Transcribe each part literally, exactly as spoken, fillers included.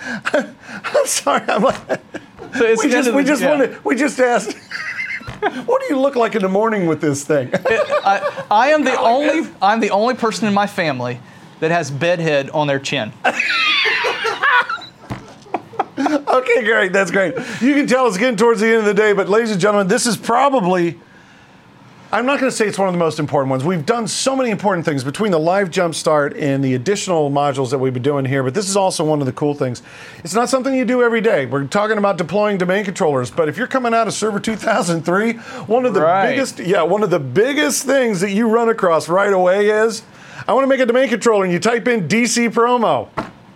I'm sorry. I'm like, So it's we just, the, we just yeah. wanted, we just asked, what do you look like in the morning with this thing? I, I am the only I'm the only person in my family that has bedhead on their chin. Okay, great. That's great. You can tell it's getting towards the end of the day, but ladies and gentlemen, this is probably, I'm not going to say it's one of the most important ones. We've done so many important things between the live jump start and the additional modules that we've been doing here, but this is also one of the cool things. It's not something you do every day. We're talking about deploying domain controllers, but if you're coming out of Server two thousand three, one of the Right. biggest, yeah, one of the biggest things that you run across right away is, I want to make a domain controller, and you type in D C promo.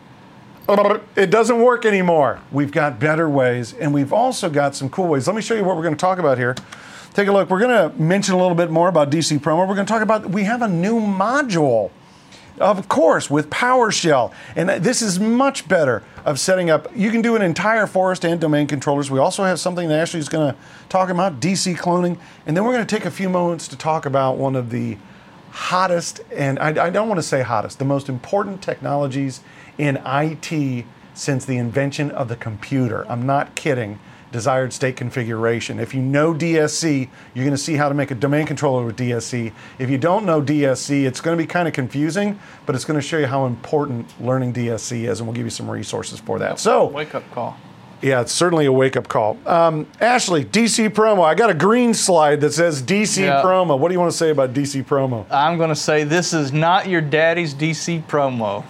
It doesn't work anymore. We've got better ways, and we've also got some cool ways. Let me show you what we're going to talk about here. Take a look. We're going to mention a little bit more about D C Promo. We're going to talk about, we have a new module, of course, with PowerShell. And this is much better of setting up. You can do an entire forest and domain controllers. We also have something that Ashley's going to talk about, D C cloning. And then we're going to take a few moments to talk about one of the hottest, and I, I don't want to say hottest, the most important technologies in I T since the invention of the computer. I'm not kidding. Desired state configuration. If you know D S C, you're going to see how to make a domain controller with D S C. If you don't know D S C, it's going to be kind of confusing, but it's going to show you how important learning D S C is, and we'll give you some resources for that. So, Wake up call. yeah, it's certainly a wake-up call. Um, Ashley, D C Promo. I got a green slide that says D C Yeah. Promo. What do you want to say about D C Promo? I'm going to say this is not your daddy's D C promo.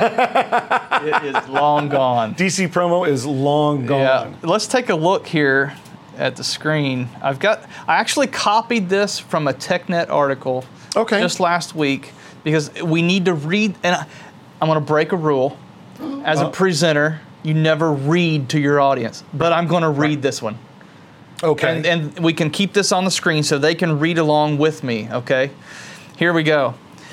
It is long gone. D C Promo is long gone. Yeah. Let's take a look here at the screen. I've got. I actually copied this from a TechNet article Okay. just last week because we need to read. And I, I'm going to break a rule. As a Uh. presenter, you never read to your audience, but I'm going to read this one. Okay. And, and we can keep this on the screen so they can read along with me, okay? Here we go.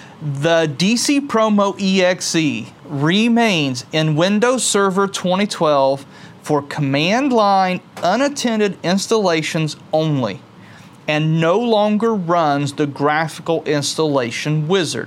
The D C Promo E X E remains in Windows Server twenty twelve for command line unattended installations only and no longer runs the graphical installation wizard.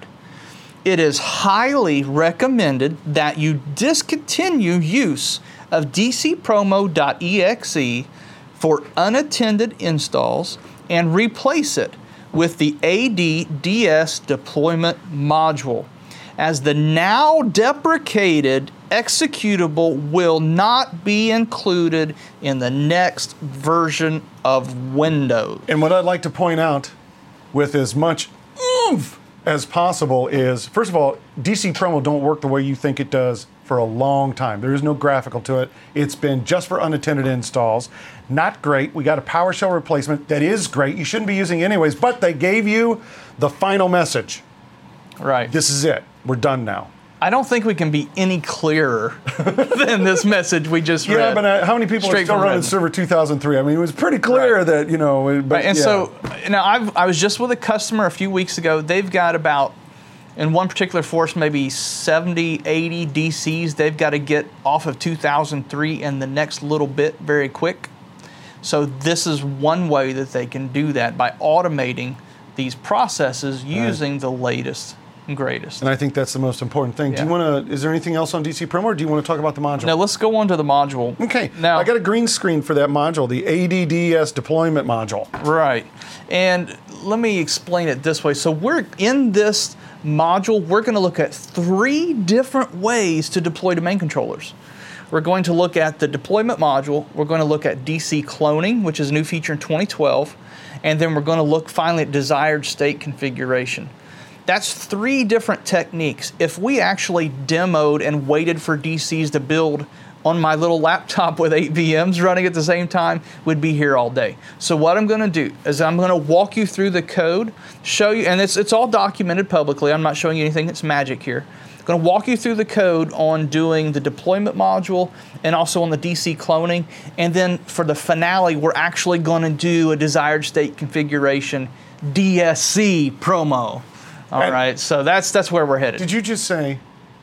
It is highly recommended that you discontinue use of D C promo dot E X E for unattended installs and replace it with the A D D S deployment module, as the now deprecated executable will not be included in the next version of Windows. And what I'd like to point out with as much oomph as possible is, first of all, D C Promo don't work the way you think it does for a long time. There is no graphical to it. It's been just for unattended installs. Not great. We got a PowerShell replacement that is great. You shouldn't be using it anyways, but they gave you the final message. Right. This is it. We're done now. I don't think we can be any clearer than this message we just read. Yeah, but uh, how many people Straight are still from running Redmond. Server two thousand three? I mean, it was pretty clear Right. that, you know, but Right, and yeah. so now I've, I was just with a customer a few weeks ago. They've got about, in one particular force, maybe seventy, eighty D Cs they've got to get off of two thousand three in the next little bit very quick. So this is one way that they can do that, by automating these processes using right. the latest and greatest. And I think that's the most important thing. Yeah. Do you want to, is there anything else on D C Promo, or do you want to talk about the module? Now let's go on to the module. Okay, now I got a green screen for that module, the A D D S deployment module. Right, and let me explain it this way. So we're in this module, we're going to look at three different ways to deploy domain controllers. We're going to look at the deployment module, we're going to look at D C cloning, which is a new feature in twenty twelve, and then we're going to look finally at desired state configuration. That's three different techniques. If we actually demoed and waited for D Cs to build on my little laptop with eight V Ms running at the same time, we'd be here all day. So what I'm going to do is I'm going to walk you through the code, show you, and it's, it's all documented publicly. I'm not showing you anything that's magic here. I'm going to walk you through the code on doing the deployment module and also on the D C cloning. And then for the finale, we're actually going to do a desired state configuration D S C promo. All and right, so that's that's where we're headed. Did you just say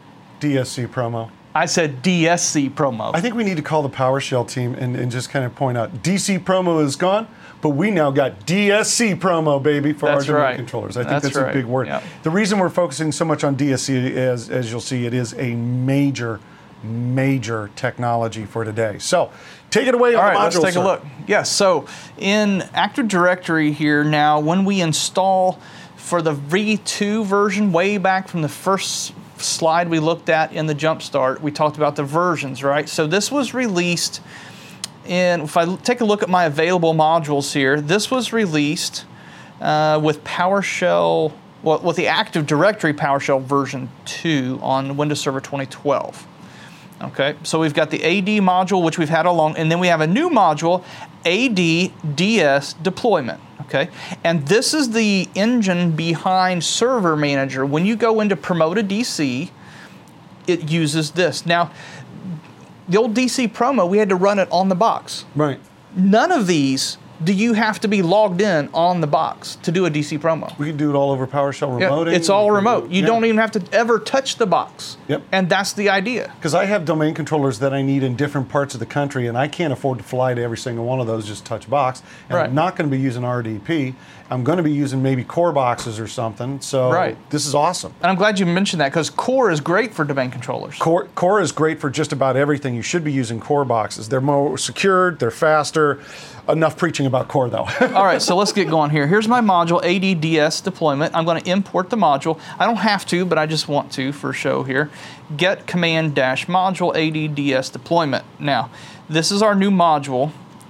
D S C Promo? I said D S C promo. I think we need to call the PowerShell team and, and just kind of point out D C Promo is gone, but we now got D S C Promo, baby, for That's our domain right. controllers. I think That's that's, right. a big word. Yep. The reason we're focusing so much on D S C is, as you'll see, it is a major major technology for today. So take it away on All right, the module, let's take sir. a look. Yes, so in Active Directory here now, when we install for the V two version, way back from the first slide we looked at in the Jumpstart, we talked about the versions, right? So this was released in, if I take a look at my available modules here, this was released uh, with PowerShell, well, with the Active Directory PowerShell version two on Windows Server twenty twelve. Okay, so we've got the A D module, which we've had all along, and then we have a new module, A D D S deployment. Okay, and this is the engine behind Server Manager. When you go into promote a D C, it uses this. Now, the old D C promo, we had to run it on the box. Right. None of these do you have to be logged in on the box to do a D C promo. We can do it all over PowerShell Yeah, remoting. it's all remote. You Yeah. don't even have to ever touch the box. Yep. And that's the idea. Because I have domain controllers that I need in different parts of the country, and I can't afford to fly to every single one of those, just touch box. And Right. I'm not going to be using R D P. I'm going to be using maybe core boxes or something. So Right. this is awesome. And I'm glad you mentioned that because Core is great for domain controllers. Core, core is great for just about everything. You should be using core boxes. They're more secured, they're faster. Enough preaching about core, though. All right, so let's get going here. Here's my module, A D D S deployment. I'm going to import the module. I don't have to, but I just want to for show here. Get command dash module A D D S deployment. Now, this is our new module.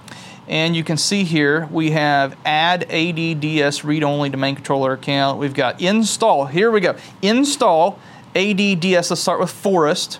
And you can see here we have add A D D S read-only domain controller account. We've got install. Here we go. Install A D D S. Let's start with Forest,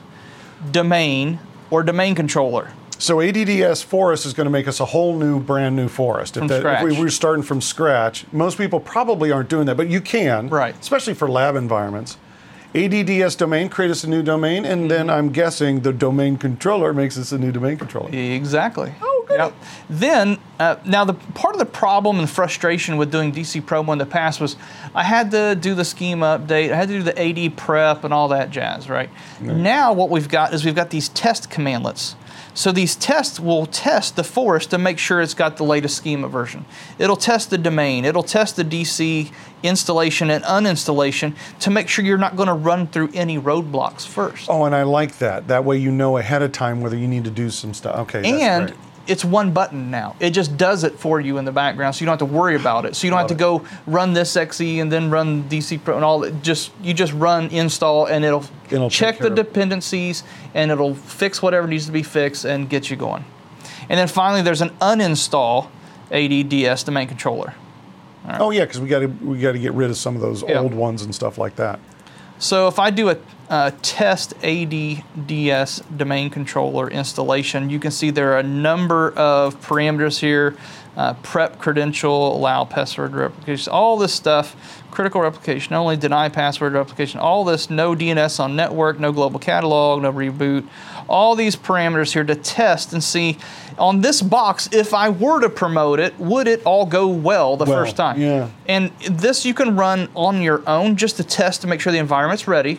domain, or domain controller. So A D D S Forest is going to make us a whole new, brand new Forest. From if, that, scratch. if we were starting from scratch, most people probably aren't doing that, but you can, Right. especially for lab environments. A D D S domain, create us a new domain, and then I'm guessing the domain controller makes us a new domain controller. Exactly. Oh, good. Yep. Then, uh, now the part of the problem and frustration with doing D C promo in the past was I had to do the schema update, I had to do the A D prep and all that jazz, right? Now what we've got is we've got these test commandlets. So these tests will test the Forest to make sure it's got the latest schema version. It'll test the domain. It'll test the D C installation and uninstallation to make sure you're not going to run through any roadblocks first. Oh, and I like that. That way you know ahead of time whether you need to do some stuff. Okay, that's And great. it's one button now. It just does it for you in the background, so you don't have to worry about it. So you don't Love have to go run this X E and then run D C Pro and all that. Just you just run install and it'll, It'll check take the care of- dependencies and it'll fix whatever needs to be fixed and get you going. And then finally, there's an uninstall A D D S domain controller. Oh yeah, because we got to we got to get rid of some of those Yeah. old ones and stuff like that. So if I do a, a test A D D S domain controller installation, you can see there are a number of parameters here. Uh, prep credential, allow password replication, all this stuff, critical replication, only deny password replication, all this, no D N S on network, no global catalog, no reboot, all these parameters here to test and see on this box, if I were to promote it, would it all go well the Well, first time? yeah. And this you can run on your own just to test to make sure the environment's ready.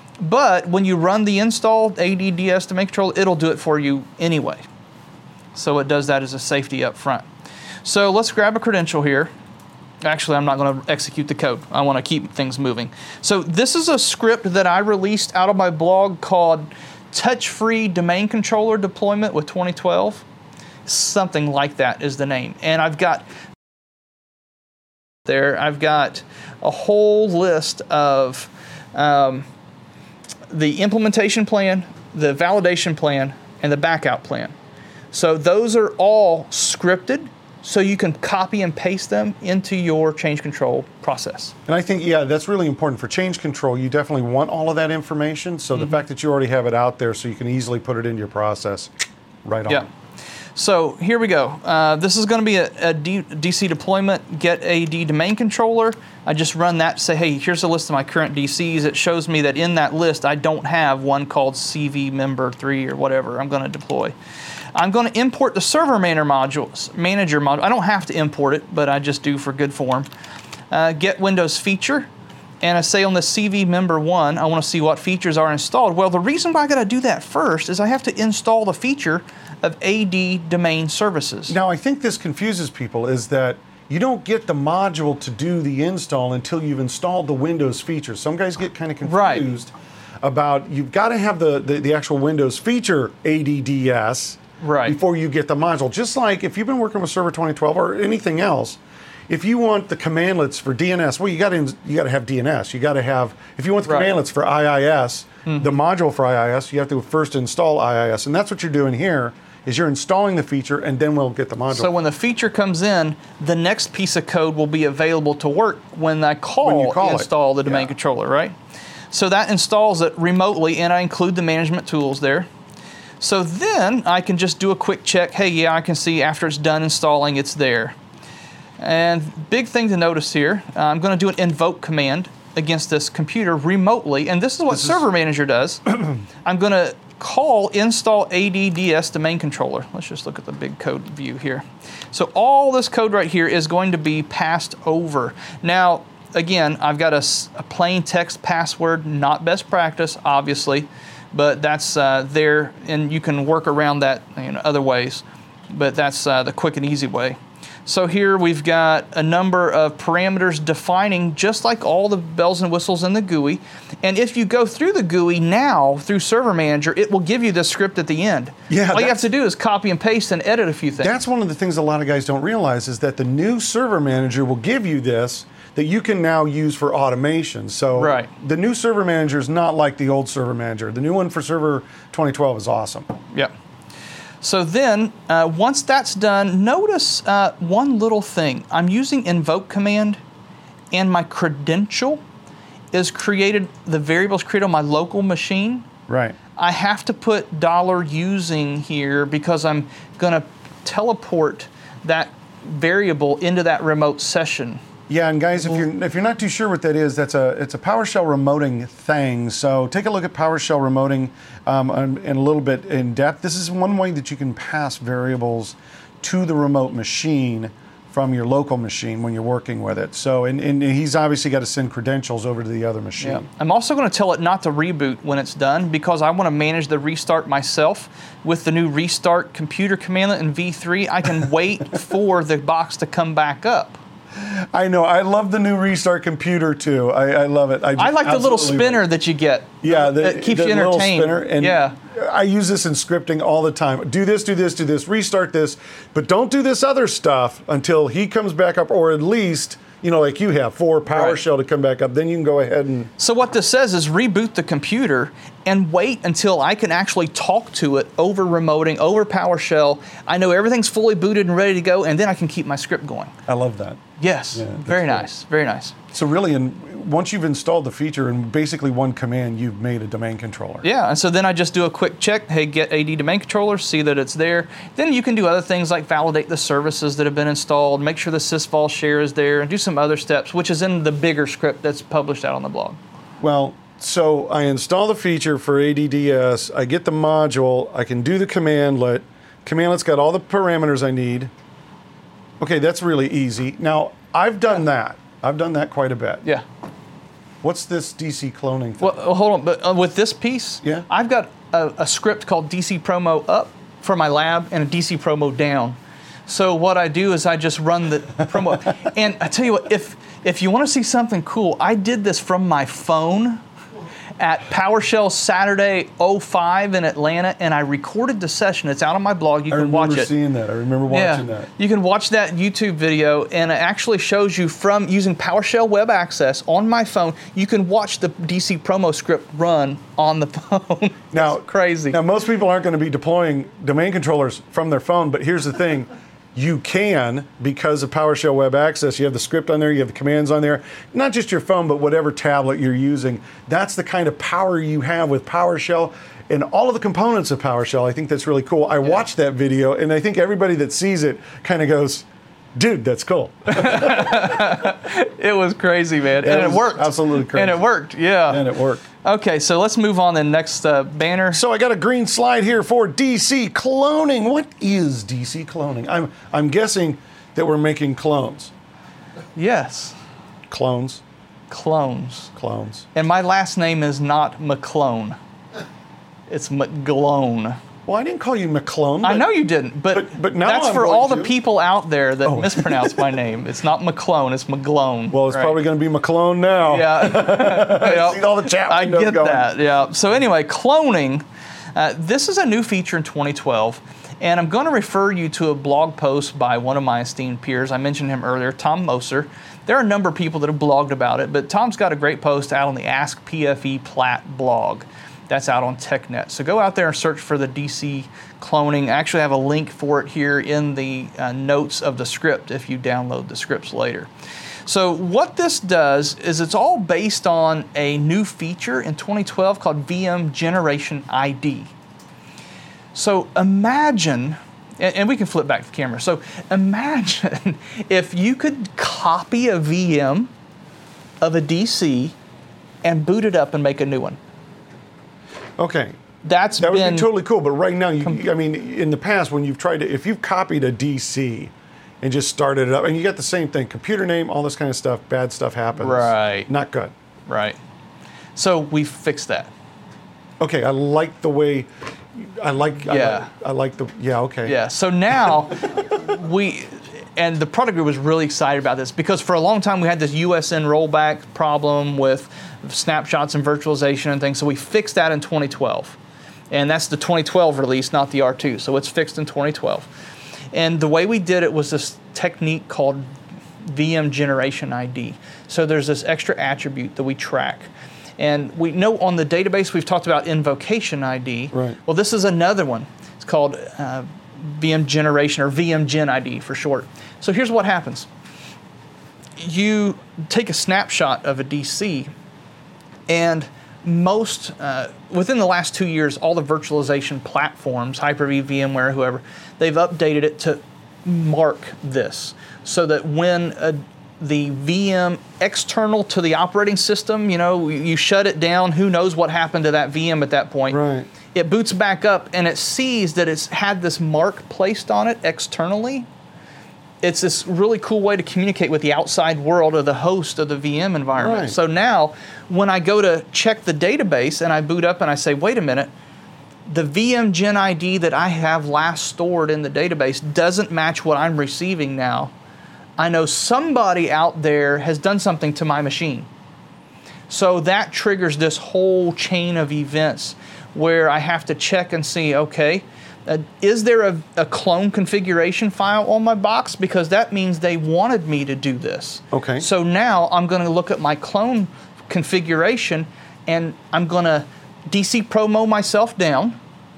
But when you run the installed A D D S domain controller, it'll do it for you anyway. So it does that as a safety up front. So let's grab a credential here. Actually, I'm not going to execute the code. I want to keep things moving. So this is a script that I released out of my blog called Touch-Free Domain Controller Deployment with twenty twelve. Something like that is the name. And I've got there, I've got a whole list of um, the implementation plan, the validation plan, and the backout plan. So those are all scripted, so you can copy and paste them into your change control process. And I think, yeah, that's really important for change control. You definitely want all of that information. So Mm-hmm. the fact that you already have it out there so you can easily put it into your process, right on. Yeah. So here we go. Uh, this is going to be a, a D, DC deployment, get A D domain controller. I just run that to say, hey, here's a list of my current D Cs. It shows me that in that list, I don't have one called C V member three or whatever I'm going to deploy. I'm going to import the server manager modules, manager module. I don't have to import it, but I just do for good form. Uh, get Windows feature. And I say on the C V member one, I want to see what features are installed. Well, the reason why I got to do that first is I have to install the feature of A D domain services. Now, I think this confuses people is that you don't get the module to do the install until you've installed the Windows features. Some guys get kind of Right. confused. about you've got to have the, the, the actual Windows feature A D D S Right. before you get the module. Just like if you've been working with Server twenty twelve or anything else, if you want the commandlets for D N S, well, you got to you got to have D N S. You got to have if you want the Right. commandlets for I I S, mm-hmm. the module for I I S, you have to first install I I S, and that's what you're doing here. Is you're installing the feature, and then we'll get the module. So when the feature comes in, the next piece of code will be available to work when I call, When you call install it. the domain Yeah. controller, right? So that installs it remotely, and I include the management tools there. So then I can just do a quick check. Hey, yeah, I can see after it's done installing, it's there. And big thing to notice here, uh, I'm going to do an invoke command against this computer remotely, and this is what This is- Server Manager does. I'm going to call install A D D S domain controller. Let's just look at the big code view here. So all this code right here is going to be passed over. Now, again, I've got a, s- a plain text password, not best practice, obviously, but that's uh, there, and you can work around that in other ways, but that's uh, the quick and easy way. So here we've got a number of parameters defining just like all the bells and whistles in the G U I. And if you go through the G U I now through Server Manager, it will give you this script at the end. Yeah, all you have that's- to do is copy and paste and edit a few things. That's one of the things a lot of guys don't realize is that the new Server Manager will give you this that you can now use for automation. So Right. the new Server Manager is not like the old Server Manager. The new one for Server twenty twelve is awesome. Yep. So then, uh, once that's done, notice uh, one little thing. I'm using invoke command, and my credential is created, the variable is created on my local machine. Right. I have to put dollar using here because I'm going to teleport that variable into that remote session. Yeah, and guys, if you're if you're not too sure what that is, that's a it's a PowerShell remoting thing. So take a look at PowerShell remoting um, in, in a little bit in depth. This is one way that you can pass variables to the remote machine from your local machine when you're working with it. So, and, and he's obviously got to send credentials over to the other machine. Yeah. I'm also going to tell it not to reboot when it's done because I want to manage the restart myself. With the new restart computer commandlet in V three, I can wait for the box to come back up. I know. I love the new restart computer too. I, I love it. I, just I like the little absolutely spinner that you get. Yeah, the, that keeps the you little entertained. spinner, and yeah. I use this in scripting all the time. Do this, do this, do this, restart this, but don't do this other stuff until he comes back up, or at least, you know, like you have, for PowerShell to come back up. Then you can go ahead and... So what this says is reboot the computer and wait until I can actually talk to it over remoting, over PowerShell. I know everything's fully booted and ready to go, and then I can keep my script going. I love that. Yes, Yeah, that's very cool. nice, very nice. So really, in, once you've installed the feature in basically one command, you've made a domain controller. Yeah, and so then I just do a quick check, hey, get A D domain controller, see that it's there. Then you can do other things like validate the services that have been installed, make sure the sysvol share is there, and do some other steps, which is in the bigger script that's published out on the blog. Well, so I install the feature for A D D S, I get the module, I can do the commandlet. Commandlet's got all the parameters I need. Okay, that's really easy. Now, I've done that. I've done that quite a bit. Yeah. What's this D C cloning thing? Well, uh, hold on, but uh, with this piece, Yeah. I've got a, a script called D C promo up for my lab and a D C promo down. So what I do is I just run the promo. And I tell you what, if if you want to see something cool, I did this from my phone at PowerShell Saturday oh five in Atlanta, and I recorded the session. It's out on my blog. You I can remember watch it. seeing that. I remember watching that. You can watch that YouTube video, and it actually shows you from using PowerShell Web Access on my phone. You can watch the D C promo script run on the phone. Now, It's crazy. Now, most people aren't going to be deploying domain controllers from their phone, but here's the thing. You can, because of PowerShell Web Access, you have the script on there, you have the commands on there, not just your phone, but whatever tablet you're using. That's the kind of power you have with PowerShell and all of the components of PowerShell. I think that's really cool. I watched that video, and I think everybody that sees it kind of goes, dude, that's cool. It was crazy, man. It and it was worked. absolutely crazy. And it worked, yeah. And it worked. Okay, so let's move on to the next uh, banner. So I got a green slide here for D C cloning. What is D C cloning? I'm I'm guessing that we're making clones. Yes, Clones. clones. Clones. And my last name is not McClone. It's McGlone. Well, I didn't call you McClone. I know you didn't, but, but, but now that's I'm for going all to. the people out there that Oh. mispronounce my name. It's not McClone, it's McGlone. Well, it's right? probably going to be McClone now. Yeah. I see all the chat I windows get going. that, yeah. So anyway, cloning, uh, this is a new feature in twenty twelve, and I'm going to refer you to a blog post by one of my esteemed peers. I mentioned him earlier, Tom Moser. There are a number of people that have blogged about it, but Tom's got a great post out on the Ask P F E Plat blog. That's out on TechNet. So go out there and search for the D C cloning. I actually have a link for it here in the uh, notes of the script if you download the scripts later. So what this does is it's all based on a new feature in twenty twelve called V M Generation I D. So imagine, and, and we can flip back to the camera. So imagine if you could copy a V M of a D C and boot it up and make a new one. Okay. That's That would been be totally cool, but right now, you, I mean, in the past, when you've tried to, if you've copied a D C and just started it up, and you get the same thing, computer name, all this kind of stuff, bad stuff happens. Right. Not good. right. So we fixed that. Okay, I like the way, I like, I Yeah. like, I like the, yeah, okay. Yeah. So now we, and the product group was really excited about this because for a long time we had this U S N rollback problem with snapshots and virtualization and things. So we fixed that in twenty twelve. And that's the twenty twelve release, not the R two. So it's fixed in twenty twelve. And the way we did it was this technique called V M Generation I D. So there's this extra attribute that we track. And we know on the database we've talked about invocation I D. Right. Well, this is another one. It's called uh, V M Generation, or V M Gen I D for short. So here's what happens. You take a snapshot of a D C, and most, uh, within the last two years, all the virtualization platforms, Hyper-V, VMware, whoever, they've updated it to mark this so that when a, the V M external to the operating system, you know, you shut it down, who knows what happened to that V M at that point. Right. It boots back up and it sees that it's had this mark placed on it externally. It's this really cool way to communicate with the outside world or the host of the V M environment. Right. So now, when I go to check the database and I boot up and I say, wait a minute, the V M Gen I D that I have last stored in the database doesn't match what I'm receiving now. I know somebody out there has done something to my machine. So that triggers this whole chain of events where I have to check and see, okay, Uh, is there a, a clone configuration file on my box? Because that means they wanted me to do this. Okay. So now I'm going to look at my clone configuration and I'm going to D C promo myself down.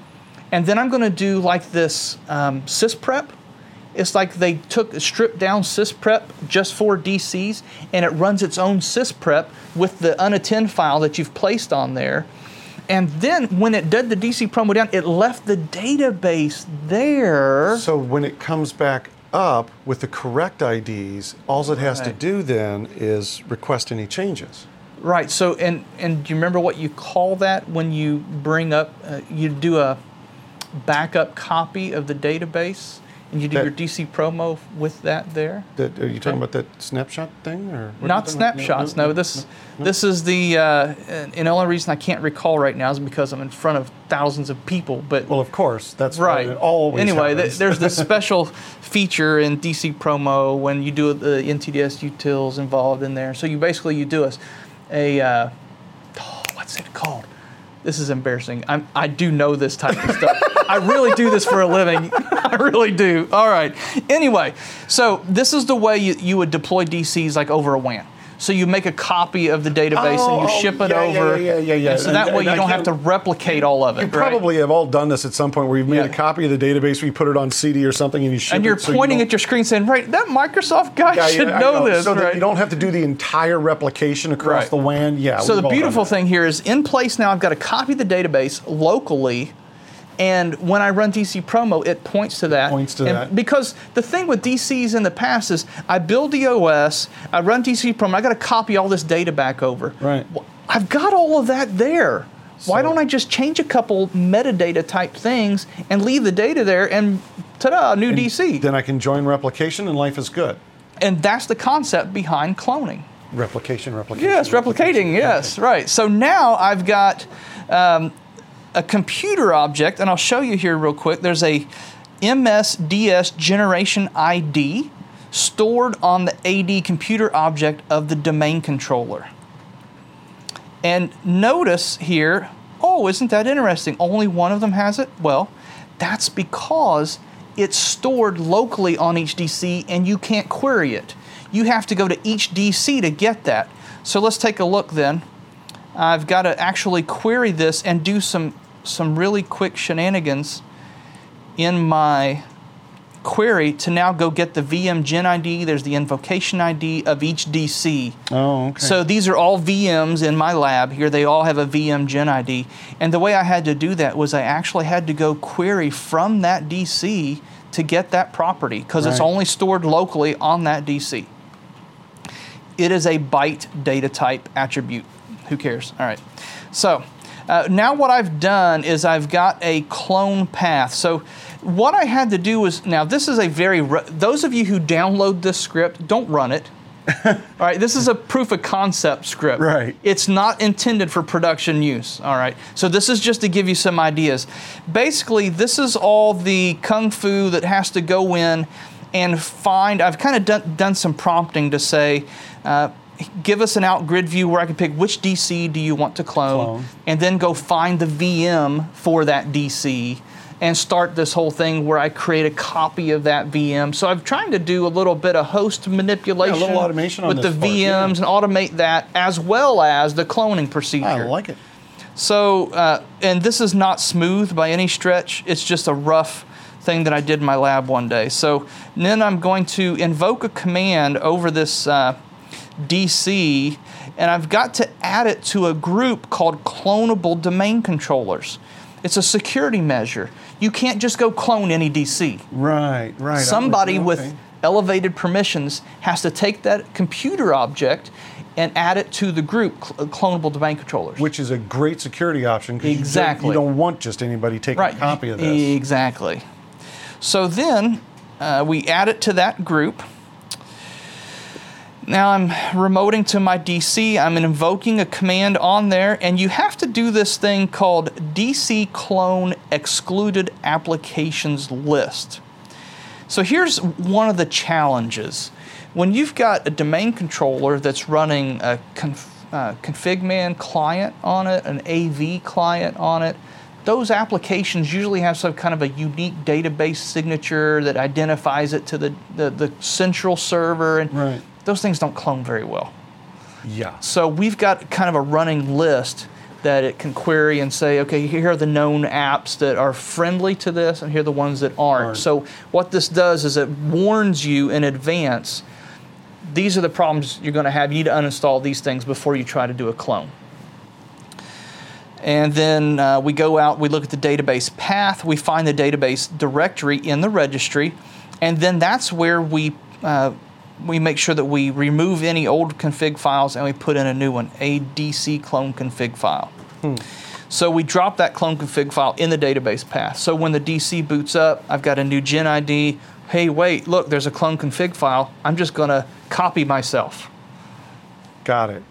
And then I'm going to do like this um, sysprep. It's like they took stripped down sysprep just for D Cs and it runs its own sysprep with the unattend file that you've placed on there. And then when it did the D C promo down, it left the database there. So when it comes back up with the correct I Ds, all it has to Right. do then is request any changes. Right. So, and and do you remember what you call that when you bring up, uh, you do a backup copy of the database and you do That- your D C promo with that there? That, are you talking about that snapshot thing, or what are Not you talking about? snapshots. No, this this is the, uh, and the only reason I can't recall right now is because I'm in front of thousands of people. But Well, of course, that's right. What it always anyway, th- happens. there's this special feature in D C promo when you do the N T D S utils involved in there. So you basically you do a, a uh, oh, what's it called? This is embarrassing. I'm, I do know this type of stuff. I really do this for a living. I really do. All right. Anyway, so this is the way you, you would deploy D Cs like over a W A N. So you make a copy of the database Oh, and you oh, ship it yeah, yeah, over. yeah, yeah, yeah. And so that And- way and you I don't have to can't- replicate all of it. You right? probably have all done this at some point where you've made Yeah. a copy of the database, where you put it on C D or something, and you ship And it. you're so you pointing don't- at your screen saying, right, that Microsoft guy Yeah, should yeah, I know, this, so that right? you don't have to do the entire replication across Right. the W A N. Yeah. So we've the all done beautiful that. thing here is in place now I've got to copy the database locally, and when I run D C promo, it points to that. Points to And that. Because the thing with D Cs in the past is I build the O S, I run D C promo, I got to copy all this data back over. Right. Well, I've got all of that there. Why So- don't I just change a couple metadata type things and leave the data there and ta-da, new D C. Then I can join replication, and life is good. And that's the concept behind cloning. Replication, replication. Yes, replicating, yes, right. So now I've got um, a computer object, and I'll show you here real quick. There's a M S D S generation I D stored on the A D computer object of the domain controller. And notice here, oh, isn't that interesting? Only one of them has it? Well, that's because it's stored locally on each D C and you can't query it. You have to go to each D C to get that. So let's take a look then. I've got to actually query this and do some, some really quick shenanigans in my query to now go get the V M Gen I D. There's the invocation I D of each D C. Oh, okay. So these are all V Ms in my lab here. They all have a V M Gen I D. And the way I had to do that was I actually had to go query from that D C to get that property because it's Right. only stored locally on that D C. It is a byte data type attribute. Who cares? All right. So uh, now what I've done is I've got a clone path. So what I had to do was, now this is a very, those of you who download this script, don't run it. All right, this is a proof of concept script. Right. It's not intended for production use. All right. So this is just to give you some ideas. Basically, this is all the kung fu that has to go in and find. I've kind of done, done some prompting to say, uh, give us an out grid view where I can pick which D C do you want to clone, Clone. and then go find the V M for that D C and start this whole thing where I create a copy of that V M. So I'm trying to do a little bit of host manipulation, Yeah, a little automation on with the this part, V Ms yeah. and automate that as well as the cloning procedure. I like it. So, uh, and this is not smooth by any stretch. It's just a rough thing that I did in my lab one day. So then I'm going to invoke a command over this uh, D C, and I've got to add it to a group called clonable domain controllers. It's a security measure. You can't just go clone any D C. Right, right. Somebody Okay. with elevated permissions has to take that computer object and add it to the group, cl- clonable domain controllers. Which is a great security option because Exactly. you, don't, you don't want just anybody taking right. a copy of this. Exactly. So then uh, we add it to that group. Now I'm remoting to my D C. I'm invoking a command on there, and you have to do this thing called D C clone excluded applications list. So here's one of the challenges. When you've got a domain controller that's running a conf, uh, configman client on it, an A V client on it, those applications usually have some kind of a unique database signature that identifies it to the, the, the central server, and Right. those things don't clone very well. Yeah. So we've got kind of a running list that it can query and say, okay, here are the known apps that are friendly to this, and here are the ones that aren't. Aren't. So what this does is it warns you in advance, these are the problems you're going to have. You need to uninstall these things before you try to do a clone. And then uh, we go out, we look at the database path, we find the database directory in the registry, and then that's where we uh, we make sure that we remove any old config files and we put in a new one, a D C clone config file. Hmm. So we drop that clone config file in the database path. So when the D C boots up, I've got a new gen I D. Hey, wait, look, there's a clone config file. I'm just going to copy myself. Got it.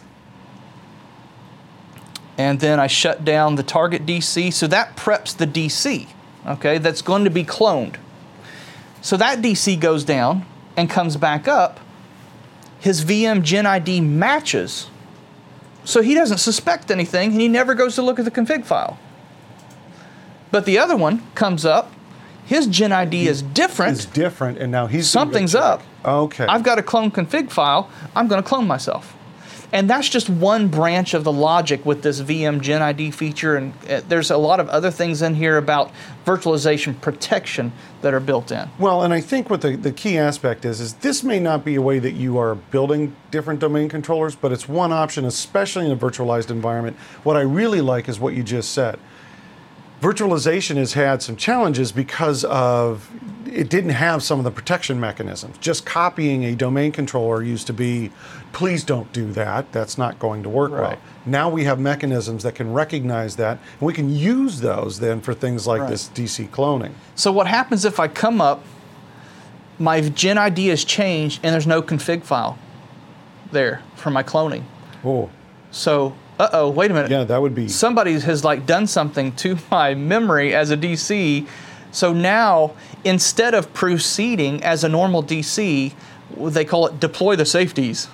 And then I shut down the target D C. So that preps the D C, okay, that's going to be cloned. So that D C goes down and comes back up. His V M Gen I D matches. So he doesn't suspect anything, and he never goes to look at the config file. But the other one comes up. His Gen I D is different. It's different, and now he's gonna go Something's check. up. Okay. I've got a clone config file. I'm going to clone myself. And that's just one branch of the logic with this V M Gen I D feature. And uh, there's a lot of other things in here about virtualization protection that are built in. Well, and I think what the, the key aspect is, is this may not be a way that you are building different domain controllers, but it's one option, especially in a virtualized environment. What I really like is what you just said. Virtualization has had some challenges because of it didn't have some of the protection mechanisms. Just copying a domain controller used to be, please don't do that. That's not going to work well. Right. Now we have mechanisms that can recognize that, and we can use those then for things like Right. this D C cloning. So what happens if I come up, my Gen I D has changed, and there's no config file there for my cloning? Oh, So uh-oh, wait a minute. Yeah, that would be. Somebody has like done something to my memory as a D C. So now, instead of proceeding as a normal D C, they call it deploy the safeties.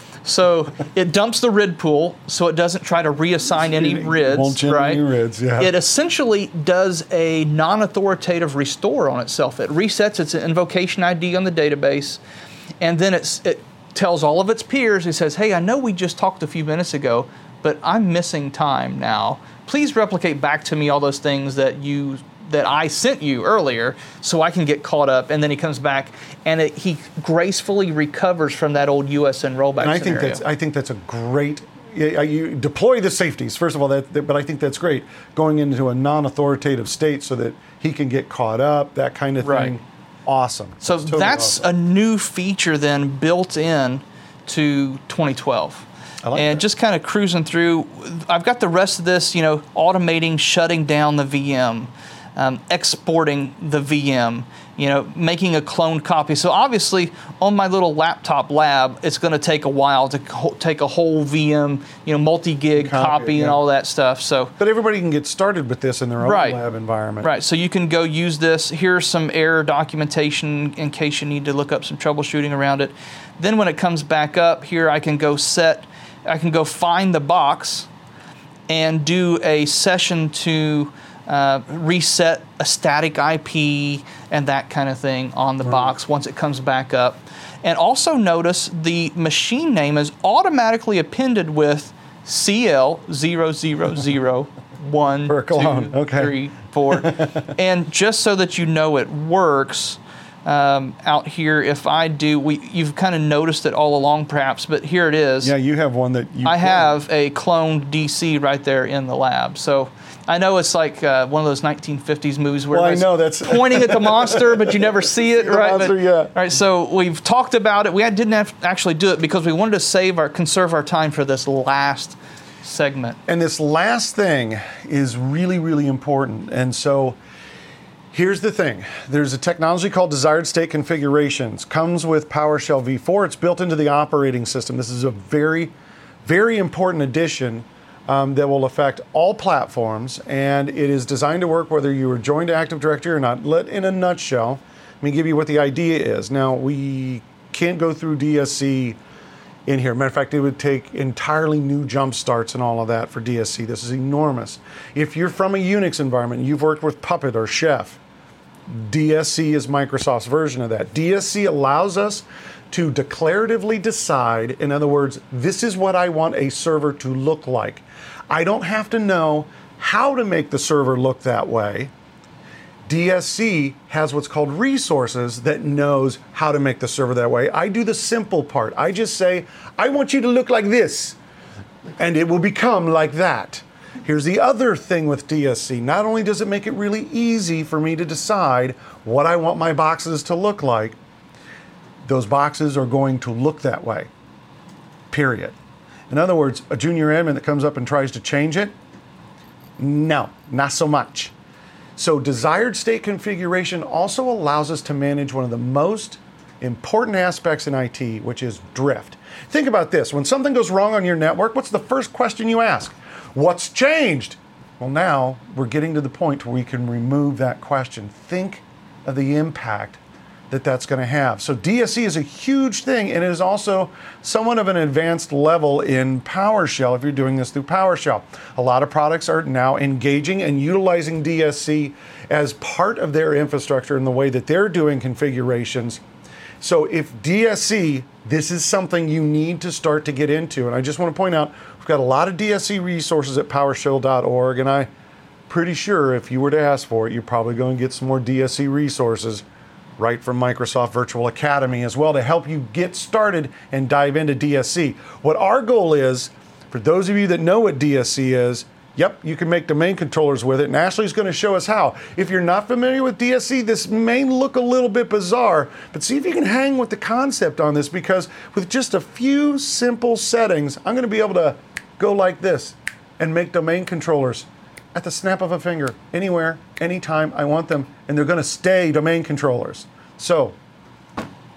So it dumps the R I D pool, so it doesn't try to reassign any R I Ds, Won't generate right? any R I Ds, yeah. It essentially does a non-authoritative restore on itself. It resets its invocation I D on the database, and then it's, it tells all of its peers, it says, hey, I know we just talked a few minutes ago, but I'm missing time now. Please replicate back to me all those things that you that I sent you earlier so I can get caught up. And then he comes back and it, he gracefully recovers from that old U S N rollback and I scenario. think that's I think that's a great. Yeah, you deploy the safeties first of all, that, that, but I think that's great going into a non-authoritative state so that he can get caught up, that kind of Right. thing. Awesome. So Totally that's awesome. a new feature then built in to twenty twelve. I like and that. just kind of cruising through, I've got the rest of this, you know, automating, shutting down the V M, um, exporting the V M, you know, making a cloned copy. So obviously on my little laptop lab, it's going to take a while to co- take a whole V M, you know, multi-gig Copy, copy and yeah. all that stuff. So But everybody can get started with this in their own Right. lab environment. Right, so you can go use this. Here's some error documentation in case you need to look up some troubleshooting around it. Then when it comes back up here, I can go set, I can go find the box and do a session to uh, reset a static I P and that kind of thing on the box once it comes back up. And also notice the machine name is automatically appended with C L zero zero zero one, For Cologne, two, okay. three, four. And just so that you know it works, um, out here, if I do, we you've kind of noticed it all along perhaps, but here it is. Yeah, you have one that you I have a cloned D C right there in the lab. So I know it's like uh, one of those nineteen fifties movies where Well, I it's know, that's- pointing at the monster, but you never see it, the right? monster, But- yeah. All right, so we've talked about it. We didn't have to actually do it because we wanted to save our, conserve our time for this last segment. And this last thing is really, really important. And so here's the thing. There's a technology called desired state configurations. Comes with PowerShell v four. It's built into the operating system. This is a very, very important addition um, that will affect all platforms. And it is designed to work whether you are joined to Active Directory or not. Let in a nutshell, let me give you what the idea is. Now, we can't go through D S C in here. Matter of fact, it would take entirely new jump starts and all of that for D S C. This is enormous. If you're from a Unix environment, you've worked with Puppet or Chef, D S C is Microsoft's version of that. D S C allows us to declaratively decide, in other words, this is what I want a server to look like. I don't have to know how to make the server look that way. D S C has what's called resources that knows how to make the server that way. I do the simple part. I just say, I want you to look like this, and it will become like that. Here's the other thing with D S C. Not only does it make it really easy for me to decide what I want my boxes to look like, those boxes are going to look that way, period. In other words, a junior admin that comes up and tries to change it, no, not so much. So desired state configuration also allows us to manage one of the most important aspects in I T, which is drift. Think about this. When something goes wrong on your network, what's the first question you ask? What's changed? Well, now we're getting to the point where we can remove that question. Think of the impact that that's going to have. So D S C is a huge thing, and it is also somewhat of an advanced level in PowerShell if you're doing this through PowerShell. A lot of products are now engaging and utilizing D S C as part of their infrastructure in the way that they're doing configurations. So if D S C, this is something you need to start to get into. And I just want to point out, we've got a lot of D S C resources at PowerShell dot org, and I'm pretty sure if you were to ask for it, you're probably going to get some more D S C resources right from Microsoft Virtual Academy as well to help you get started and dive into D S C. What our goal is, for those of you that know what D S C is, yep, you can make domain controllers with it, and Ashley's going to show us how. If you're not familiar with D S C, this may look a little bit bizarre, but see if you can hang with the concept on this, because with just a few simple settings, I'm going to be able to go like this and make domain controllers at the snap of a finger, anywhere, anytime I want them, and they're going to stay domain controllers. So,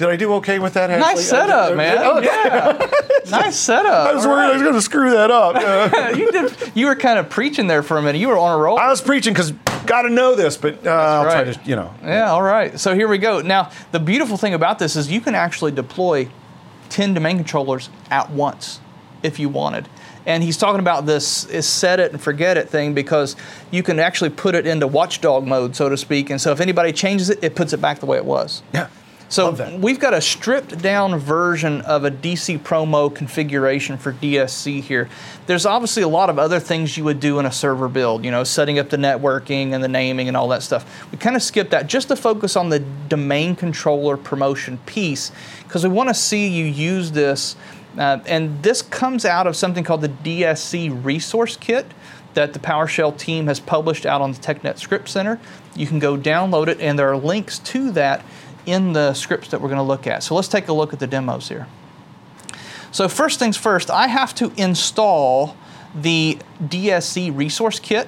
Did I do okay with that, Ashley? Nice setup, man. Okay. Yeah. Nice setup. I was All worried right. I was going to screw that up. Uh, you did. You were kind of preaching there for a minute. You were on a roll. I was preaching because got to know this, but uh, I'll right. try to, you know. Yeah, all right. So here we go. Now, the beautiful thing about this is you can actually deploy ten domain controllers at once if you wanted. And he's talking about this is set it and forget it thing because you can actually put it into watchdog mode, so to speak. And so if anybody changes it, it puts it back the way it was. Yeah. So Love that. we've got a stripped down version of a D C Promo configuration for D S C here. There's obviously a lot of other things you would do in a server build, you know, setting up the networking and the naming and all that stuff. We kind of skipped that just to focus on the domain controller promotion piece because we want to see you use this. Uh, and this comes out of something called the D S C Resource Kit that the PowerShell team has published out on the TechNet Script Center. You can go download it, and there are links to that in the scripts that we're going to look at. So let's take a look at the demos here. So first things first, I have to install the D S C Resource Kit.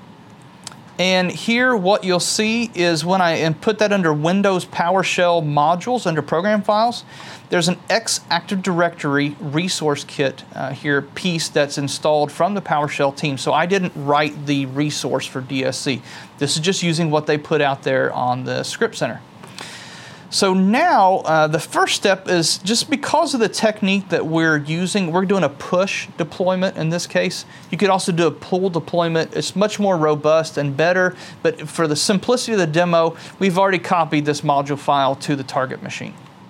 And here what you'll see is when I and put that under Windows PowerShell modules under program files, there's an X Active Directory resource kit uh, here piece that's installed from the PowerShell team. So I didn't write the resource for D S C. This is just using what they put out there on the Script Center. So now uh, the first step is just because of the technique that we're using, we're doing a push deployment in this case. You could also do a pull deployment. It's much more robust and better, but for the simplicity of the demo, we've already copied this module file to the target machine.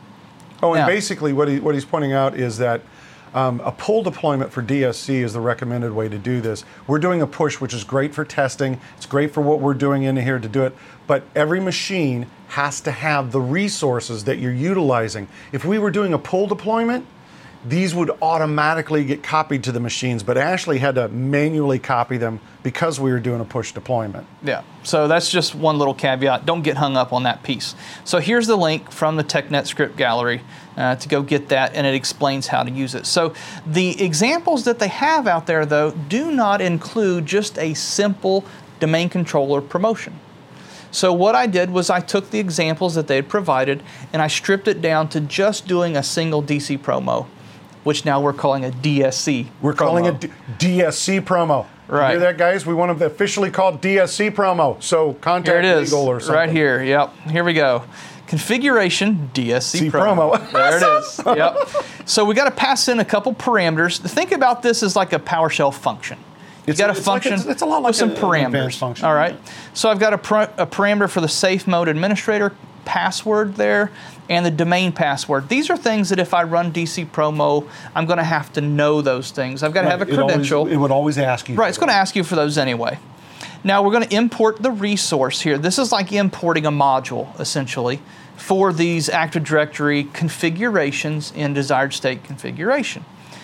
Oh, and Now- basically what, he, what he's pointing out is that um, a pull deployment for D S C is the recommended way to do this. We're doing a push, which is great for testing. It's great for what we're doing in here to do it. But every machine has to have the resources that you're utilizing. If we were doing a pull deployment, these would automatically get copied to the machines, but Ashley had to manually copy them because we were doing a push deployment. Yeah, so that's just one little caveat. Don't get hung up on that piece. So here's the link from the TechNet script gallery uh, to go get that, and it explains how to use it. So the examples that they have out there, though, do not include just a simple domain controller promotion. So what I did was I took the examples that they had provided and I stripped it down to just doing a single D C promo, which now we're calling a D S C. We're promo. calling it D- DSC promo. Right. You hear that, guys? We want to officially call it D S C promo. So Here contact it is, legal or something. right here. Yep, here we go. Configuration D S C C promo. promo. There it is. Yep. So we got to pass in a couple parameters. Think about this as like a PowerShell function. You It's- got a it's like- function it's- it's a lot like with some a- an parameters. advanced function. All right. So I've got a, par- a parameter for the safe mode administrator password there and the domain password. These are things that if I run D C promo, I'm going to have to know those things. I've got to have a It always- credential. it would always ask you. Right, it's going to ask you for those anyway. Now we're going to import the resource here. This is like importing a module, essentially, for these Active Directory configurations in desired state configuration.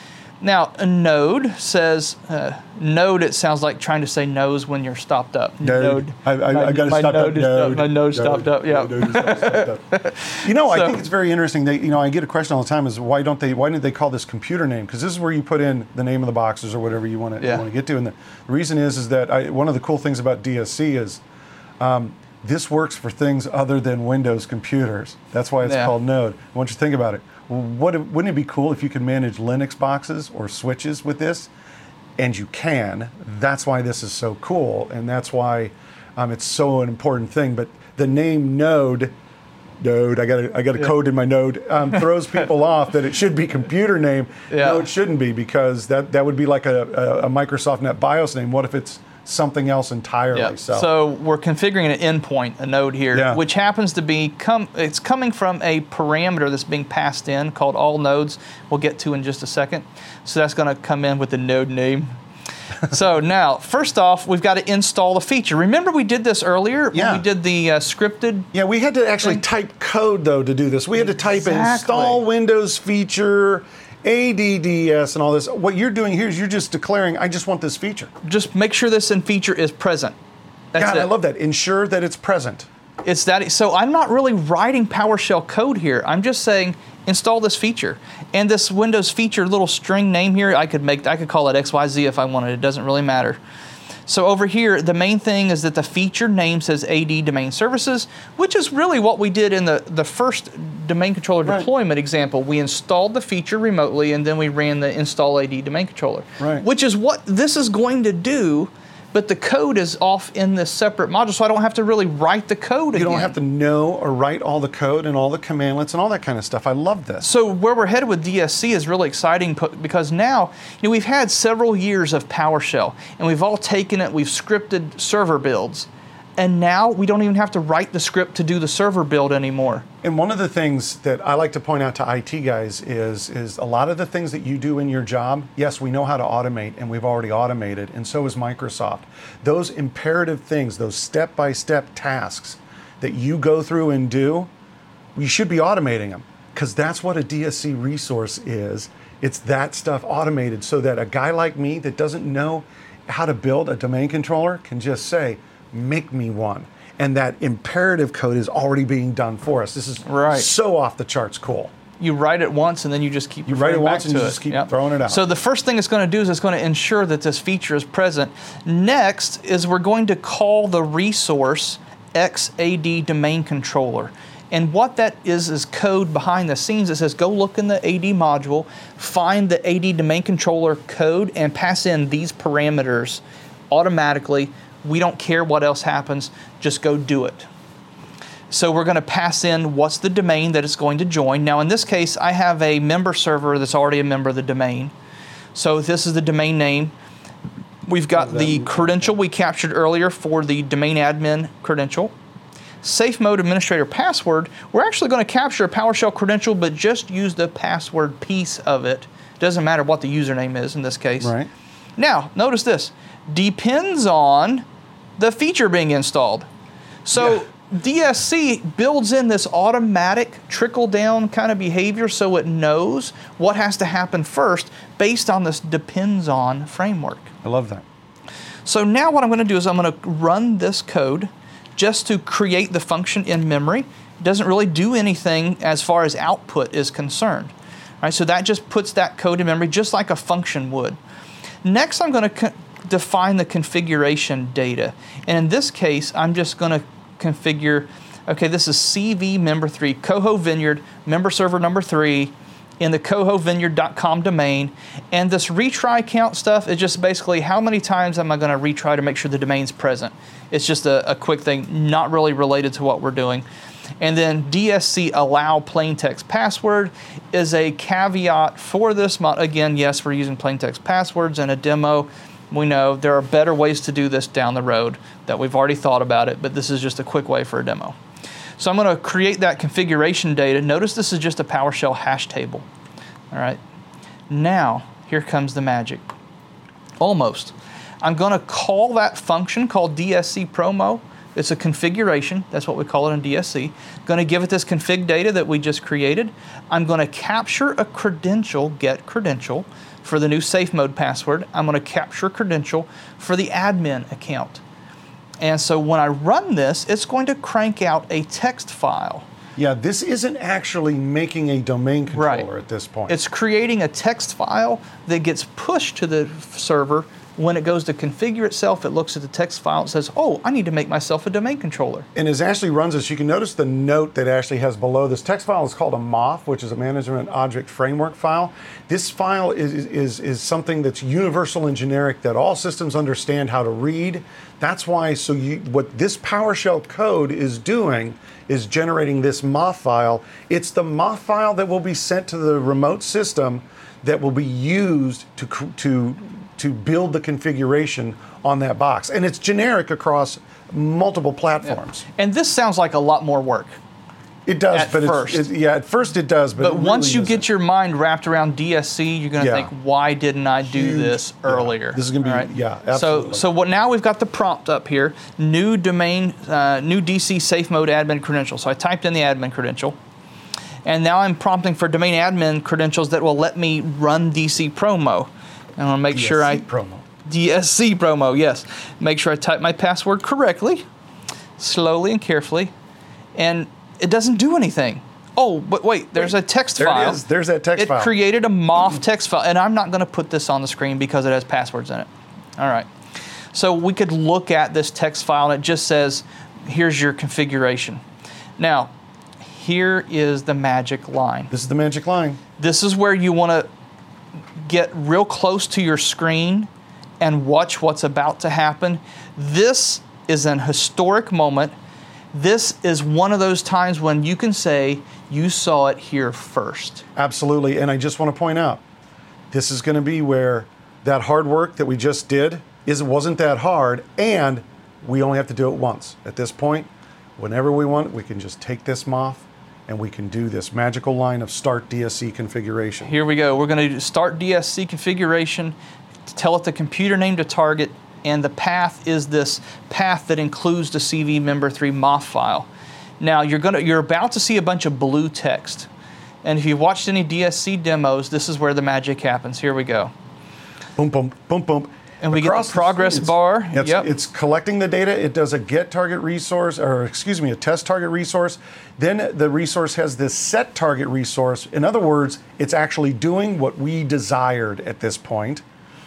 Now, a node says, uh, node, it sounds like trying to say nose when you're stopped up. Node. I, I, My- I got to my stop node up. is Node. stopped- my node stopped up, yeah. Node is stopped up. You know, I So- think it's very interesting. That, you know, I get a question all the time: is why don't they? Why didn't they call this computer name? Because this is where you put in the name of the boxes or whatever you want to Yeah. want to get to. And the, the reason is, is that I, one of the cool things about D S C is um, this works for things other than Windows computers. That's why it's Yeah. called Node. I want you to think about it. What, wouldn't it be cool if you could manage Linux boxes or switches with this? And you can. That's why this is so cool, and that's why um, it's so an important thing. But the name Node, Node, I got a, I got a Yeah. code in my Node, um, throws people off that it should be computer name. Yeah. No, it shouldn't be, because that, that would be like a, a, a Microsoft Net BIOS name. What if it's something else entirely? Yeah. So, So we're configuring an endpoint, a node here, Yeah. which happens to be come. It's coming from a parameter that's being passed in called all nodes. We'll get to in just a second. So that's going to come in with the node name. So now, first off, we've got to install the feature. Remember we did this earlier Yeah. when we did the uh, scripted. yeah, we had to actually Thing. type code, though, to do this. We had to type Exactly. install Windows feature, A D D S, and all this. What you're doing here is you're just declaring, I just want this feature. Just make sure this in feature is present. That's God, it. I love that. Ensure that it's present. It's that. So I'm not really writing PowerShell code here. I'm just saying install this feature. And this Windows feature little string name here, I could make. I could call it X Y Z if I wanted. It doesn't really matter. So over here, the main thing is that the feature name says A D Domain Services, which is really what we did in the, the first domain controller Right. deployment example. We installed the feature remotely, and then we ran the install A D domain controller, Right. which is what this is going to do, but the code is off in this separate module, so I don't have to really write the code You again. don't have to know or write all the code and all the commandlets and all that kind of stuff. I love this. So where we're headed with D S C is really exciting po- because now, you know, we've had several years of PowerShell, and we've all taken it, we've scripted server builds, and now we don't even have to write the script to do the server build anymore. And one of the things that I like to point out to I T guys is, is a lot of the things that you do in your job, yes, we know how to automate, and we've already automated, and so is Microsoft. Those imperative things, those step-by-step tasks that you go through and do, you should be automating them, because that's what a D S C resource is. It's that stuff automated so that a guy like me that doesn't know how to build a domain controller can just say, make me one. And that imperative code is already being done for us. This is Right. so off the charts cool. You write it once, and then you just keep You write it referring back once and to you it. just keep Yep. throwing it out. So the first thing it's going to do is it's going to ensure that this feature is present. Next is we're going to call the resource X A D domain controller. And what that is is code behind the scenes that says go look in the A D module, find the A D domain controller code, and pass in these parameters automatically. We don't care what else happens, just go do it. So we're going to pass in what's the domain that it's going to join. Now in this case, I have a member server that's already a member of the domain. So this is the domain name. We've got the credential we captured earlier for the domain admin credential. Safe mode administrator password. We're actually going to capture a PowerShell credential, but just use the password piece of it. Doesn't matter what the username is in this case. Right. Now, notice this. Depends on the feature being installed. So Yeah. D S C builds in this automatic trickle-down kind of behavior so it knows what has to happen first based on this depends on framework. I love that. So now what I'm going to do is I'm going to run this code just to create the function in memory. It doesn't really do anything as far as output is concerned. All right, so that just puts that code in memory just like a function would. Next, I'm going to co- define the configuration data. And in this case, I'm just going to configure, okay, this is C V member three, Coho Vineyard, member server number three, in the coho vineyard dot com domain. And this retry count stuff is just basically how many times am I going to retry to make sure the domain's present. It's just a, a quick thing, not really related to what we're doing. And then D S C allow plain text password is a caveat for this mod. Again, yes, we're using plain text passwords in a demo. We know there are better ways to do this down the road that we've already thought about it, but this is just a quick way for a demo. So I'm going to create that configuration data. Notice this is just a PowerShell hash table. All right. Now, here comes the magic. Almost. I'm going to call that function called D S C promo. It's a configuration. That's what we call it in D S C. Going to give it this config data that we just created. I'm going to capture a credential, get credential, for the new safe mode password. I'm going to capture a credential for the admin account. And so when I run this, it's going to crank out a text file. Yeah, this isn't actually making a domain controller Right. at this point. It's creating a text file that gets pushed to the server. When it goes to configure itself, it looks at the text file and says, oh, I need to make myself a domain controller. And as Ashley runs this, you can notice the note that Ashley has below. This text file is called a M O F, which is a Management Object Framework file. This file is, is, is something that's universal and generic that all systems understand how to read. That's why, so you, what this PowerShell code is doing is generating this M O F file. It's the M O F file that will be sent to the remote system that will be used to, to to build the configuration on that box. And it's generic across multiple platforms. Yeah. And this sounds like a lot more work. It does, At but first. It's, it, yeah, at first it does, but, But it once really you isn't. get your mind wrapped around D S C, you're going to Yeah. think, why didn't I do Huge- this yeah. earlier? This is gonna be- All yeah, So, absolutely. so what now we've got the prompt up here, new domain, uh, new D C safe mode admin credential. So I typed in the admin credential. And now I'm prompting for domain admin credentials that will let me run D C promo. And I want to make sure I... D S C promo. D S C promo, yes. Make sure I type my password correctly, slowly and carefully, and it doesn't do anything. Oh, but wait, there's a text There it file. is. There's that text it file. It created a M O F text file, and I'm not going to put this on the screen because it has passwords in it. All right. So we could look at this text file and it just says, here's your configuration. Now, here is the magic line. This is the magic line. This is where you want to get real close to your screen and watch what's about to happen. This is an historic moment. This is one of those times when you can say you saw it here first. Absolutely, and I just want to point out, this is going to be where that hard work that we just did is wasn't that hard, and we only have to do it once. At this point, whenever we want, we can just take this moth and we can do this magical line of start D S C configuration. Here we go. We're going to start D S C configuration, tell it the computer name to target, and the path is this path that includes the C V member three moth file. Now you're going to you're about to see a bunch of blue text. And if you've watched any D S C demos, this is where the magic happens. Here we go. Boom, boom, boom, boom. And we Across get the progress it's, bar. It's, yep. it's collecting the data. It does a get target resource, or excuse me, a test target resource. Then the resource has this set target resource. In other words, it's actually doing what we desired at this point.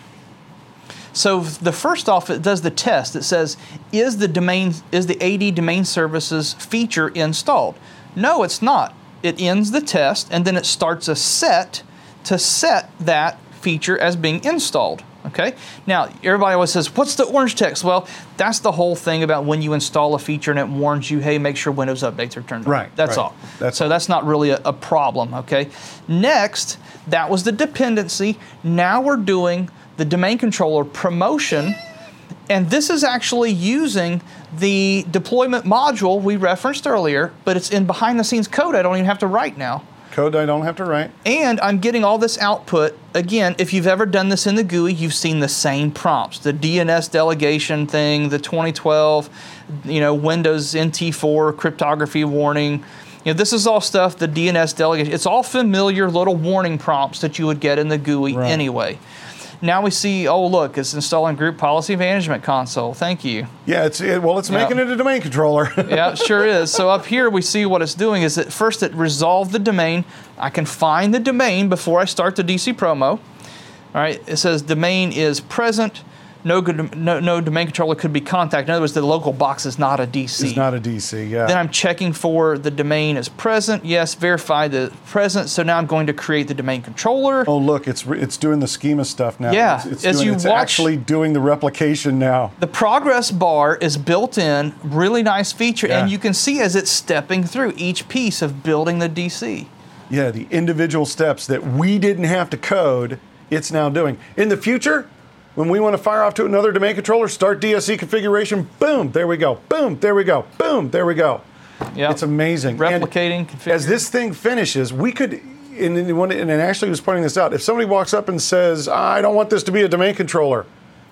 So the first off, it does the test. It says, is the domain, is the A D domain services feature installed? No, it's not. It ends the test, and then it starts a set to set that feature as being installed. Okay. Now, everybody always says, what's the orange text? Well, that's the whole thing about when you install a feature and it warns you, hey, make sure Windows updates are turned on. Right. That's right. all. That's so that's not really a, a problem. Okay. Next, that was the dependency. Now we're doing the domain controller promotion, and this is actually using the deployment module we referenced earlier, but it's in behind the scenes code I don't even have to write now. Code I don't have to write. And I'm getting all this output. Again, if you've ever done this in the G U I, you've seen the same prompts. The D N S delegation thing, the twenty twelve, you know, Windows N T four cryptography warning. You know, this is all stuff, the D N S delegation. It's all familiar little warning prompts that you would get in the G U I right. anyway. Now we see, oh, look, it's installing Group Policy Management Console. Thank you. Yeah, it's it, well, it's Yeah. making it a domain controller. Yeah, it sure is. So up here we see what it's doing is that first it resolved the domain. I can find the domain before I start the D C promo. All right, it says domain is present. No, good, no, no domain controller could be contacted. In other words, the local box is not a D C. It's not a D C, yeah. Then I'm checking for the domain is present. Yes, verify the present. So now I'm going to create the domain controller. Oh, look, it's re- it's doing the schema stuff now. Yeah, It's, it's, as doing, you it's watch- actually doing the replication now. The progress bar is built in, really nice feature, Yeah. and you can see as it's stepping through each piece of building the D C. Yeah, the individual steps that we didn't have to code, it's now doing. In the future, when we want to fire off to another domain controller, start D S C configuration, boom, there we go. Boom, there we go. Boom, there we go. Yep. It's amazing. Replicating, And configuring. as this thing finishes, we could, and, and when- and Ashley was pointing this out, if somebody walks up and says, I don't want this to be a domain controller,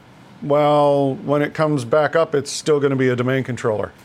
well, when it comes back up, it's still going to be a domain controller.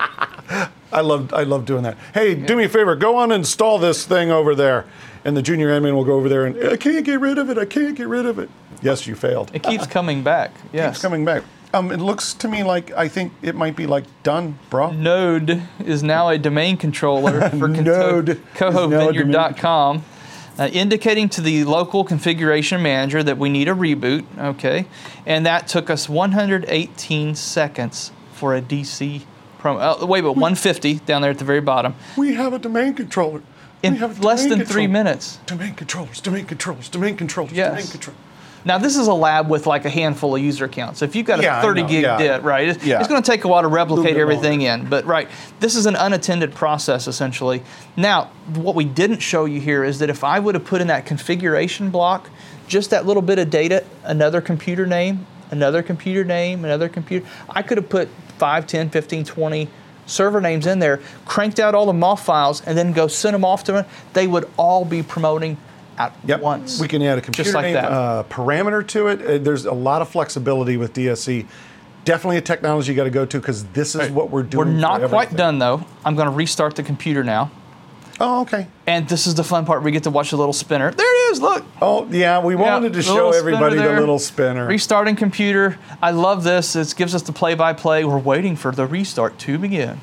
I love I love doing that. Hey, do me a favor, go on and install this thing over there. And the junior admin will go over there and, I can't get rid of it, I can't get rid of it. Yes, you failed. It keeps coming back. Yes. It's coming back. Um, it looks to me like, I think it might be like done, bro. Node is now a domain controller for Node is Coho now a Vineyard dot com, uh, indicating to the local configuration manager that we need a reboot. Okay, and that took us one hundred eighteen seconds for a D C promo. Oh, wait, but one fifty down there at the very bottom We have a domain controller. in we have a less domain than three controller. minutes. Domain controllers, domain controllers, domain controllers, Yes. domain controllers. Now, this is a lab with like a handful of user accounts. So if you've got a Yeah, I thirty know, gig yeah. D I T, right, it's, Yeah. it's going to take a while to replicate bit everything in. But right, this is an unattended process essentially. Now, what we didn't show you here is that if I would have put in that configuration block, just that little bit of data, another computer name, another computer name, another computer, I could have put five, ten, fifteen, twenty server names in there, cranked out all the moth files, and then go send them off to them. They would all be promoting at Yep. once. We can add a computer like name that. Uh, parameter to it. Uh, there's a lot of flexibility with D S C. Definitely a technology you got to go to because this is what we're We're doing. not for quite everything. done though. I'm going to restart the computer now. Oh, okay. And this is the fun part. We get to watch the little spinner. There it is. Look. Oh, yeah. We wanted to the show little everybody spinner the there. little spinner. Restarting computer. I love this. It gives us the play-by-play. We're waiting for the restart to begin.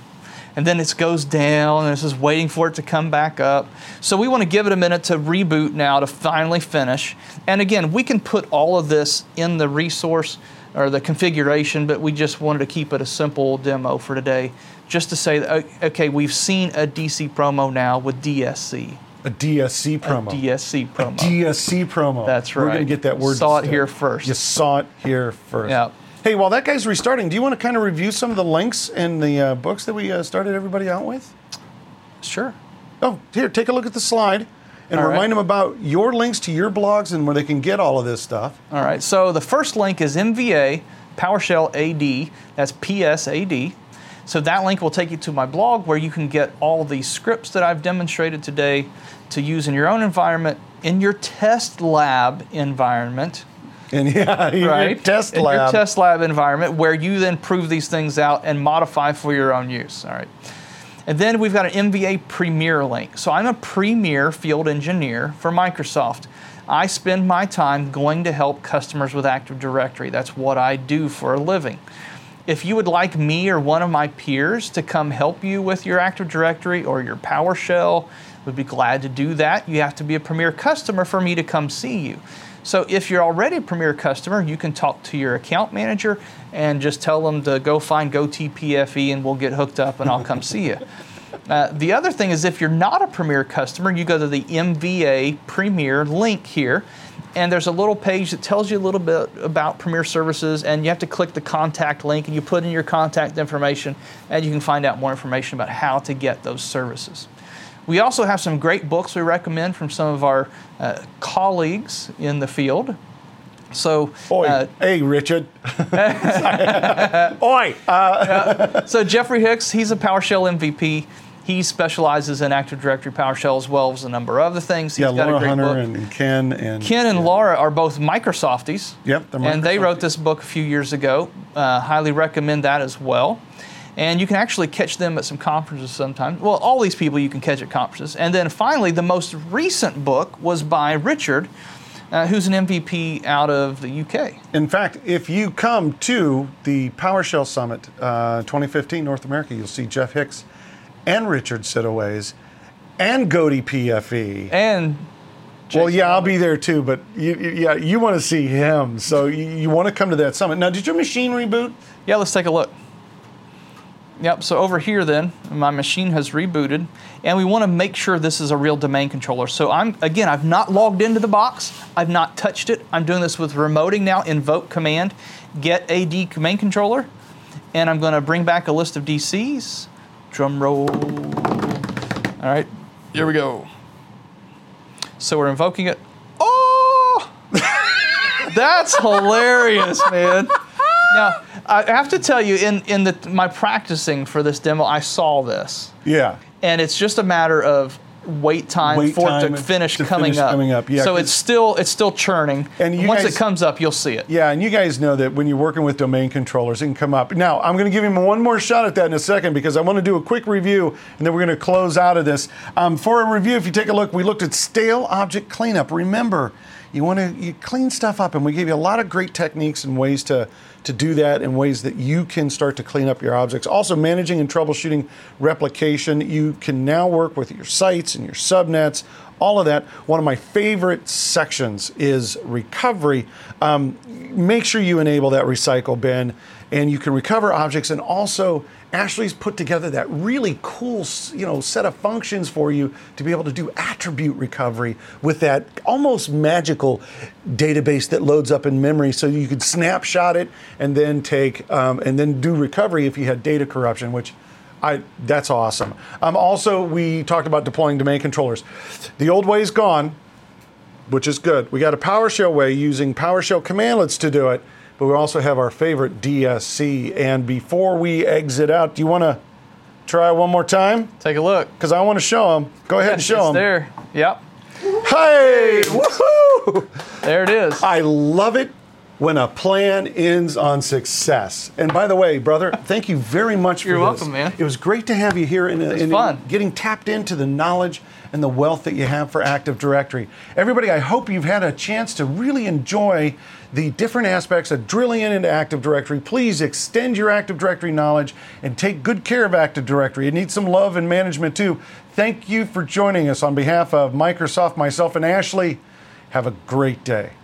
and then it goes down, and it's just waiting for it to come back up. So we want to give it a minute to reboot now to finally finish. And again, we can put all of this in the resource or the configuration, but we just wanted to keep it a simple demo for today, just to say that, okay, we've seen a D C promo now with D S C. A D S C promo. A D S C promo. A D S C promo. That's right. We're going to get that word. Saw it here first. You saw it here first. Yeah. Hey, while that guy's restarting, do you want to kind of review some of the links in the uh, books that we uh, started everybody out with? Sure. Oh, here, take a look at the slide and All remind right. them about your links to your blogs and where they can get all of this stuff. All right. So the first link is M V A PowerShell A D. That's P S A D. So that link will take you to my blog where you can get all the scripts that I've demonstrated today to use in your own environment, in your test lab environment. And yeah, in right? your test in lab. your test lab environment where you then prove these things out and modify for your own use. All right. And then we've got an M V A Premier link. So I'm a Premier field engineer for Microsoft. I spend my time going to help customers with Active Directory. That's what I do for a living. If you would like me or one of my peers to come help you with your Active Directory or your PowerShell, we'd be glad to do that. You have to be a Premier customer for me to come see you. So if you're already a Premier customer, you can talk to your account manager and just tell them to go find GoTPFE and we'll get hooked up and I'll come see you. Uh, the other thing is if you're not a Premier customer, you go to the M V A Premier link here, and there's a little page that tells you a little bit about Premier services, and you have to click the contact link and you put in your contact information and you can find out more information about how to get those services. We also have some great books we recommend from some of our uh, colleagues in the field. So, Oi, uh, hey, Richard. Oi. Uh, so Jeffrey Hicks, he's a PowerShell M V P. He specializes in Active Directory PowerShell as well as a number of other things. He's yeah, got Laura a great Hunter book. and Ken and Ken and yeah. Laura are both Microsofties. Yep, they're and they Microsofties. wrote this book a few years ago. Uh, highly recommend that as well. And you can actually catch them at some conferences sometimes. Well, all these people you can catch at conferences. And then finally, the most recent book was by Richard, uh, who's an M V P out of the U K. In fact, if you come to the PowerShell Summit uh, twenty fifteen North America, you'll see Jeff Hicks and Richard Sitaways and GoTPFE. And Well, Jason yeah, I'll Albert. be there too, but you, you, yeah, you want to see him, so you, you want to come to that summit. Now, did your machine reboot? Yeah, let's take a look. Yep, so over here then, my machine has rebooted, and we want to make sure this is a real domain controller. So I'm, again, I've not logged into the box. I've not touched it. I'm doing this with remoting now, invoke command, get A D domain controller, and I'm going to bring back a list of D Cs. Drum roll. All right, here we go. So we're invoking it. Oh! That's hilarious, man. Now, I have to tell you, in, in the, my practicing for this demo, I saw this. Yeah. And it's just a matter of wait time Wait for time it to finish to coming finish up. coming up, yeah, so 'cause- it's still it's still churning. And you once guys- it comes up, you'll see it. Yeah, and you guys know that when you're working with domain controllers, it can come up. Now, I'm going to give him one more shot at that in a second because I want to do a quick review, and then we're going to close out of this. Um, for a review, if you take a look, we looked at stale object cleanup. Remember, you want to you clean stuff up, and we gave you a lot of great techniques and ways to, to do that and ways that you can start to clean up your objects. Also, managing and troubleshooting replication. You can now work with your sites and your subnets, all of that. One of my favorite sections is recovery. Um, make sure you enable that recycle bin, and you can recover objects. And also, Ashley's put together that really cool, you know, set of functions for you to be able to do attribute recovery with that almost magical database that loads up in memory, so you could snapshot it and then take um, and then do recovery if you had data corruption, which I that's awesome. Um, also, we talked about deploying domain controllers. The old way is gone, which is good. We got a PowerShell way using PowerShell commandlets to do it. But we also have our favorite D S C. And before we exit out, do you want to try one more time? Take a look. Because I want to show them. Go ahead and Yes, show it's them. there. Yep. Hey! Woohoo! There it is. I love it. when a plan ends on success. And by the way, brother, thank you very much for You're this. welcome, man. It was great to have you here and It was fun. getting tapped into the knowledge and the wealth that you have for Active Directory. Everybody, I hope you've had a chance to really enjoy the different aspects of drilling in into Active Directory. Please extend your Active Directory knowledge and take good care of Active Directory. It needs some love and management too. Thank you for joining us on behalf of Microsoft, myself, and Ashley. Have a great day.